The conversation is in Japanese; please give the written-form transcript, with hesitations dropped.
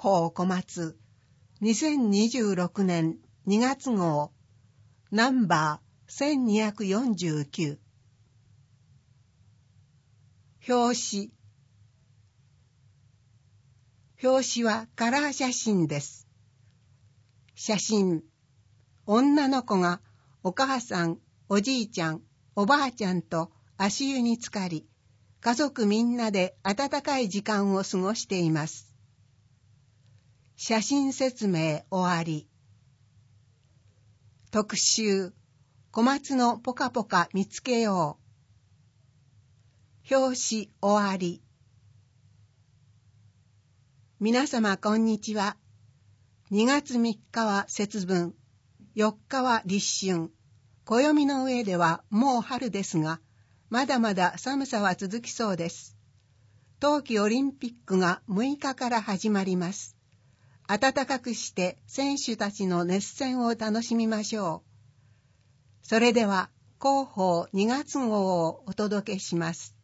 報小松2026年2月号ナンバー1249表紙はカラー写真です。写真、女の子がお母さん、おじいちゃん、おばあちゃんと足湯に浸かり、家族みんなで温かい時間を過ごしています。写真説明終わり。特集、小松のポカポカ見つけよう。表紙終わり。皆様こんにちは。2月3日は節分、4日は立春。暦の上ではもう春ですが、まだまだ寒さは続きそうです。冬季オリンピックが6日から始まります。暖かくして選手たちの熱戦を楽しみましょう。それでは広報2月号をお届けします。